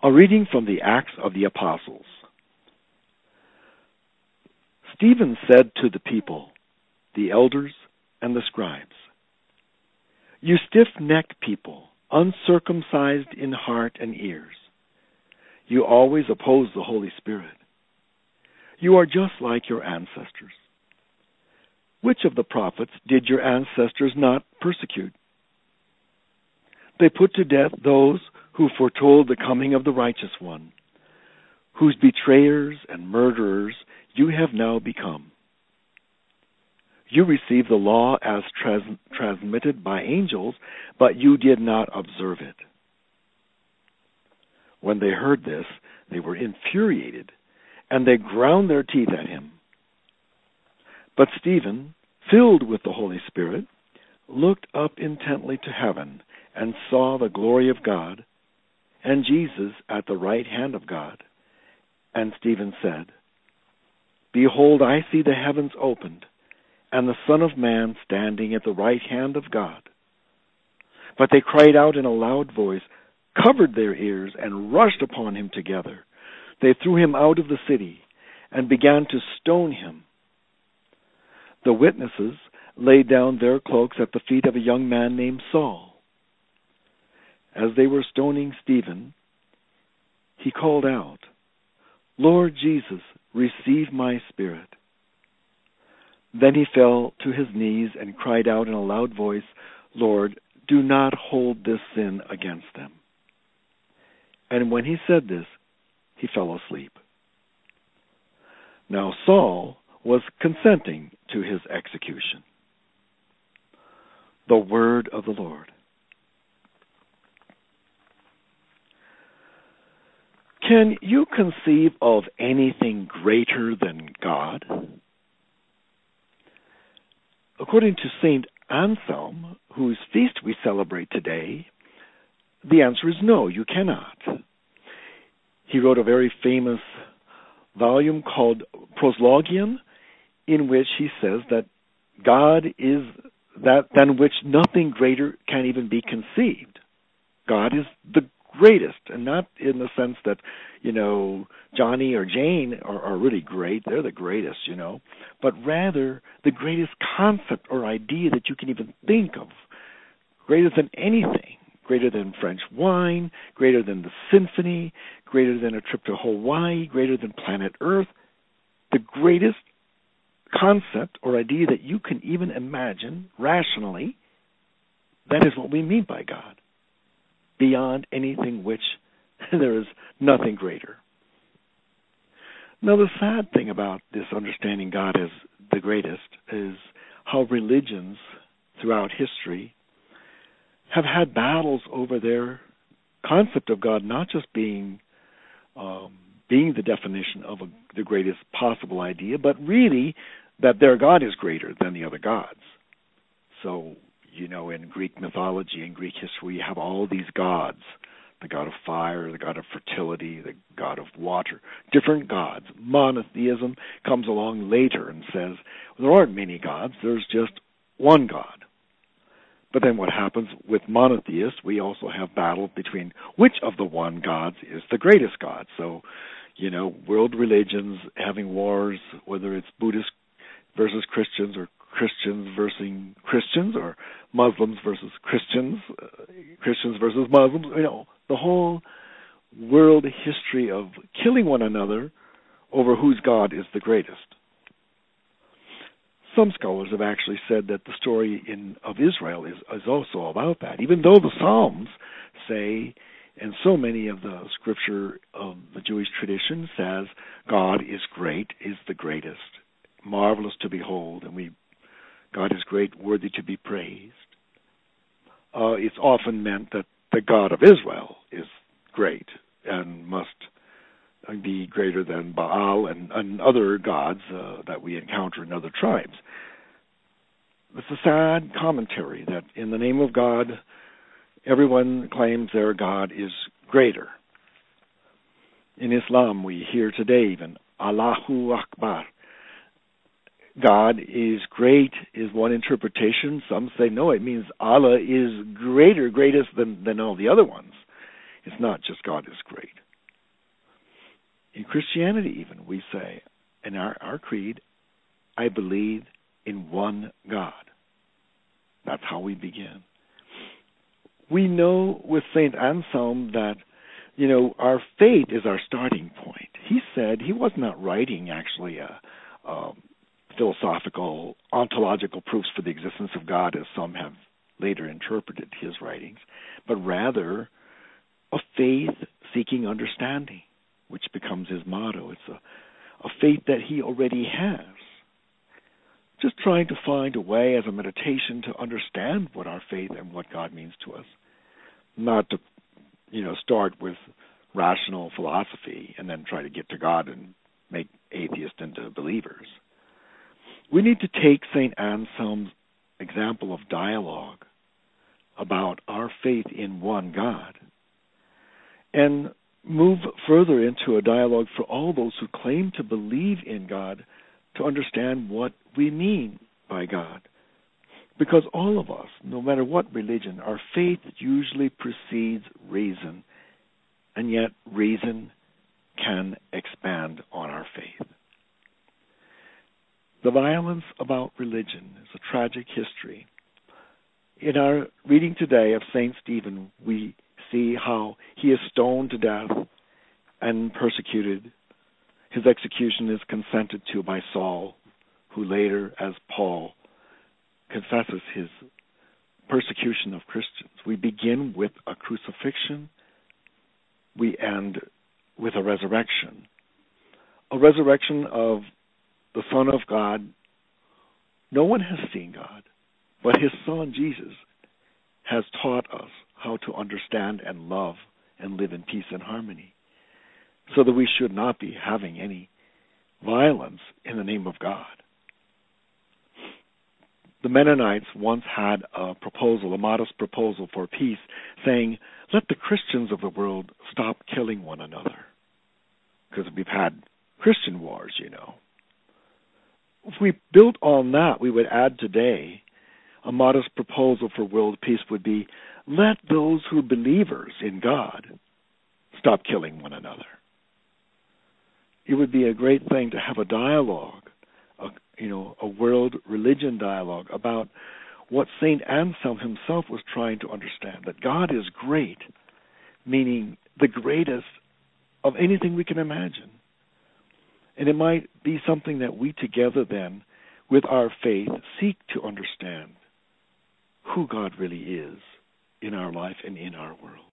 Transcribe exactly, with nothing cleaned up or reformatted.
A reading from the Acts of the Apostles. Stephen said to the people, the elders and the scribes, "You stiff-necked people, uncircumcised in heart and ears, you always oppose the Holy Spirit. You are just like your ancestors. Which of the prophets did your ancestors not persecute? They put to death those who foretold the coming of the righteous one, whose betrayers and murderers you have now become. You received the law as trans- transmitted by angels, but you did not observe it." When they heard this, they were infuriated, and they ground their teeth at him. But Stephen, filled with the Holy Spirit, looked up intently to heaven and saw the glory of God and Jesus at the right hand of God. And Stephen said, "Behold, I see the heavens opened, and the Son of Man standing at the right hand of God." But they cried out in a loud voice, covered their ears, and rushed upon him together. They threw him out of the city and began to stone him. The witnesses laid down their cloaks at the feet of a young man named Saul. As they were stoning Stephen, he called out, "Lord Jesus, receive my spirit." Then he fell to his knees and cried out in a loud voice, "Lord, do not hold this sin against them." And when he said this, he fell asleep. Now Saul was consenting to his execution. The word of the Lord. Can you conceive of anything greater than God? According to Saint Anselm, whose feast we celebrate today, the answer is no, you cannot. He wrote a very famous volume called Proslogion, in which he says that God is that than which nothing greater can even be conceived. God is the greatest, and not in the sense that, you know, Johnny or Jane are, are really great, they're the greatest, you know, but rather the greatest concept or idea that you can even think of, greater than anything, greater than French wine, greater than the symphony, greater than a trip to Hawaii, greater than planet Earth, the greatest concept or idea that you can even imagine rationally. That is what we mean by God. Beyond anything which there is nothing greater. Now, the sad thing about this understanding God as the greatest is how religions throughout history have had battles over their concept of God not just being um, being the definition of a, the greatest possible idea, but really that their God is greater than the other gods. So, you know, in Greek mythology and Greek history, you have all these gods, the god of fire, the god of fertility, the god of water, different gods. Monotheism comes along later and says, well, there aren't many gods, there's just one God. But then what happens with monotheists, we also have battle between which of the one gods is the greatest God. So, you know, world religions having wars, whether it's Buddhist versus Christians or Christians versus Christians, or Muslims versus Christians, uh, Christians versus Muslims, you know, the whole world history of killing one another over whose God is the greatest. Some scholars have actually said that the story in of Israel is, is also about that, even though the Psalms say, and so many of the scripture of the Jewish tradition says, God is great, is the greatest, marvelous to behold, and we God is great, worthy to be praised. Uh, it's often meant that the God of Israel is great and must be greater than Baal and, and other gods uh, that we encounter in other tribes. It's a sad commentary that in the name of God, everyone claims their God is greater. In Islam, we hear today even, Allahu Akbar. God is great is one interpretation. Some say, no, it means Allah is greater, greatest than, than all the other ones. It's not just God is great. In Christianity even, we say, in our, our creed, I believe in one God. That's how we begin. We know with Saint Anselm that, you know, our faith is our starting point. He said he was not writing actually a, a philosophical, ontological proofs for the existence of God, as some have later interpreted his writings, but rather a faith seeking understanding, which becomes his motto. It's a, a faith that he already has. Just trying to find a way as a meditation to understand what our faith and what God means to us. Not to, you know, start with rational philosophy and then try to get to God and make atheists into believers. We need to take Saint Anselm's example of dialogue about our faith in one God and move further into a dialogue for all those who claim to believe in God to understand what we mean by God. Because all of us, no matter what religion, our faith usually precedes reason, and yet reason can expand on our faith. The violence about religion is a tragic history. In our reading today of Saint Stephen, we see how he is stoned to death and persecuted. His execution is consented to by Saul, who later, as Paul, confesses his persecution of Christians. We begin with a crucifixion. We end with a resurrection. A resurrection of the Son of God. No one has seen God, but his Son, Jesus, has taught us how to understand and love and live in peace and harmony, so that we should not be having any violence in the name of God. The Mennonites once had a proposal, a modest proposal for peace, saying, let the Christians of the world stop killing one another. Because we've had Christian wars, you know. If we built on that, we would add today a modest proposal for world peace would be, let those who are believers in God stop killing one another. It would be a great thing to have a dialogue, a, you know, a world religion dialogue about what Saint Anselm himself was trying to understand, that God is great, meaning the greatest of anything we can imagine. And it might be something that we together then, with our faith, seek to understand who God really is in our life and in our world.